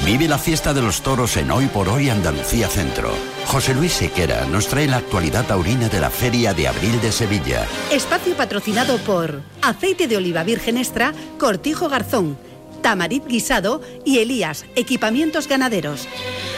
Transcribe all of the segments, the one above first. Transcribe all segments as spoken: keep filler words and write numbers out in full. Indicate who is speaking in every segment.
Speaker 1: Vive la fiesta de los toros en Hoy por Hoy Andalucía Centro. José Luis Sequera nos trae la actualidad taurina de la Feria de Abril de Sevilla.
Speaker 2: Espacio patrocinado por Aceite de Oliva Virgen Extra, Cortijo Garzón, Tamarit Guisado y Elías, Equipamientos Ganaderos.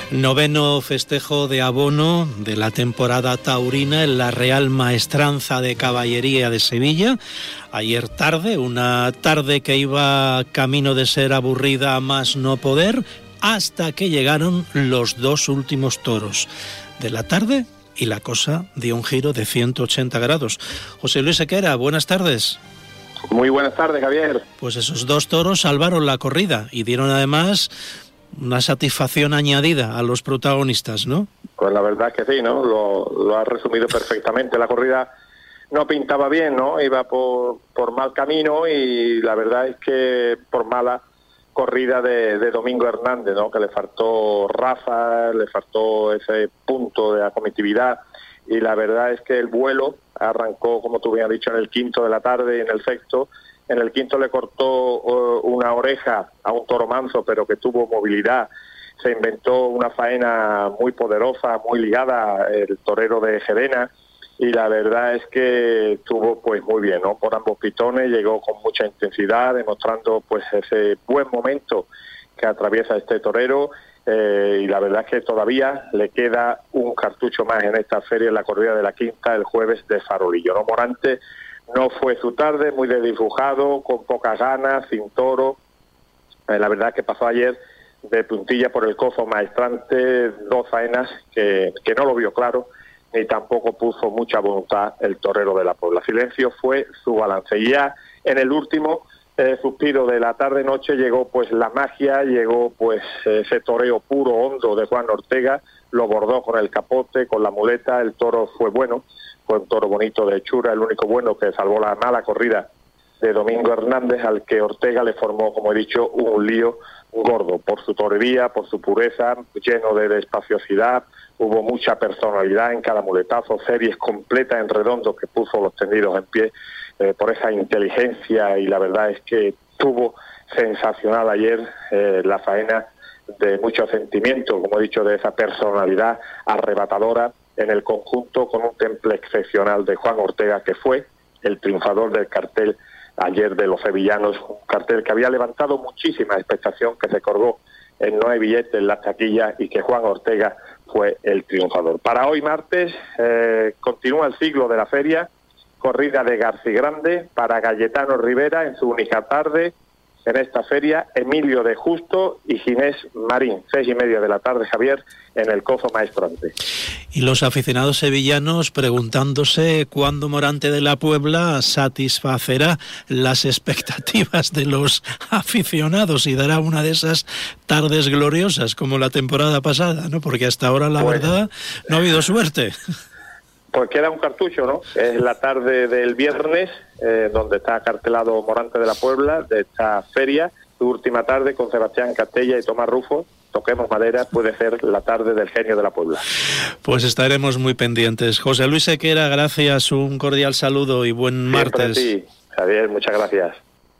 Speaker 3: Noveno festejo de abono de la temporada taurina en la Real Maestranza de Caballería de Sevilla. Ayer tarde, una tarde que iba camino de ser aburrida a más no poder, hasta que llegaron los dos últimos toros de la tarde y la cosa dio un giro de ciento ochenta grados. José Luis Sequera, buenas tardes.
Speaker 4: Muy buenas tardes, Javier.
Speaker 3: Pues esos dos toros salvaron la corrida y dieron además una satisfacción añadida a los protagonistas, ¿no?
Speaker 4: Pues la verdad es que sí, ¿no? Lo, lo has resumido perfectamente. La corrida no pintaba bien, ¿no? Iba por, por mal camino y la verdad es que por mala corrida de, de Domingo Hernández, ¿no? Que le faltó raza, le faltó ese punto de acometividad y la verdad es que el vuelo arrancó, como tú bien has dicho, en el quinto de la tarde y en el sexto. En el quinto le cortó uh, una oreja a un toro manso, pero que tuvo movilidad. Se inventó una faena muy poderosa, muy ligada, el torero de Gerena, y la verdad es que estuvo pues muy bien, ¿no? Por ambos pitones, llegó con mucha intensidad, demostrando pues ese buen momento que atraviesa este torero, eh, y la verdad es que todavía le queda un cartucho más en esta feria, en la corrida de la quinta, el jueves de Farolillo, ¿no? Morante no fue su tarde, muy desdibujado, con pocas ganas, sin toro. Eh, la verdad que pasó ayer de puntilla por el cozo maestrante, dos faenas que, que no lo vio claro, ni tampoco puso mucha voluntad el torero de la Puebla. Silencio fue su balance. Y ya en el último eh, suspiro de la tarde-noche llegó pues la magia, llegó pues ese toreo puro, hondo de Juan Ortega, lo bordó con el capote, con la muleta, el toro fue bueno. Fue un toro bonito de hechura, el único bueno que salvó la mala corrida de Domingo Hernández, al que Ortega le formó, como he dicho, un lío gordo por su torería, por su pureza, lleno de, de espaciosidad. Hubo mucha personalidad en cada muletazo, series completas en redondo que puso los tendidos en pie, eh, por esa inteligencia, y la verdad es que tuvo sensacional ayer eh, la faena de mucho sentimiento, como he dicho, de esa personalidad arrebatadora en el conjunto, con un temple excepcional de Juan Ortega, que fue el triunfador del cartel ayer de los sevillanos, un cartel que había levantado muchísima expectación, que se colgó en nueve billetes en las taquillas y que Juan Ortega fue el triunfador. Para hoy martes eh, continúa el ciclo de la feria, corrida de Garcigrande para Cayetano Rivera en su única tarde en esta feria, Emilio de Justo y Ginés Marín, seis y media de la tarde, Javier, en el cozo maestrante.
Speaker 3: Y los aficionados sevillanos preguntándose cuándo Morante de la Puebla satisfacerá las expectativas de los aficionados y dará una de esas tardes gloriosas como la temporada pasada, ¿no? Porque hasta ahora, la bueno, verdad, no ha habido suerte.
Speaker 4: Pues queda un cartucho, ¿no? Es la tarde del viernes, eh, donde está cartelado Morante de la Puebla, de esta feria. Su última tarde con Sebastián Castella y Tomás Rufo. Toquemos madera, puede ser la tarde del genio de la Puebla.
Speaker 3: Pues estaremos muy pendientes. José Luis Sequera, gracias, un cordial saludo y buen martes.
Speaker 4: Sí, Javier, muchas gracias.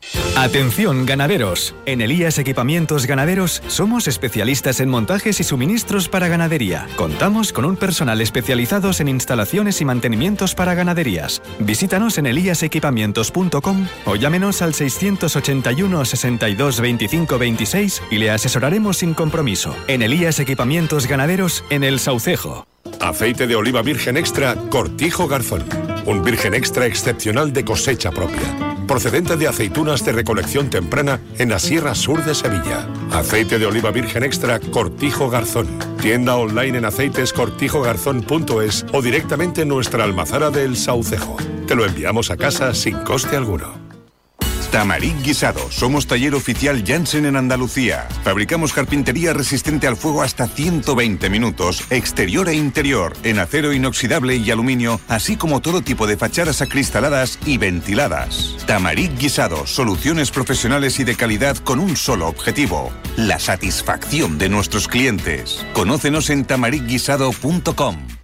Speaker 5: Atención ganaderos, en Elías Equipamientos Ganaderos somos especialistas en montajes y suministros para ganadería. Contamos con un personal especializados en instalaciones y mantenimientos para ganaderías. Visítanos en elías equipamientos punto com o llámenos al seiscientos ochenta y uno, sesenta y dos, veinticinco, veintiséis y le asesoraremos sin compromiso. En Elías Equipamientos Ganaderos, en El Saucejo.
Speaker 6: Aceite de oliva virgen extra Cortijo Garzón. Un virgen extra excepcional de cosecha propia, procedente de aceitunas de recolección temprana en la Sierra Sur de Sevilla. Aceite de oliva virgen extra Cortijo Garzón. Tienda online en aceites cortijo garzón punto es o directamente en nuestra almazara de El Saucejo. Te lo enviamos a casa sin coste alguno.
Speaker 7: Tamarit Guisado. Somos taller oficial Janssen en Andalucía. Fabricamos carpintería resistente al fuego hasta ciento veinte minutos, exterior e interior, en acero inoxidable y aluminio, así como todo tipo de fachadas acristaladas y ventiladas. Tamarit Guisado. Soluciones profesionales y de calidad con un solo objetivo: la satisfacción de nuestros clientes. Conócenos en tamarit guisado punto com.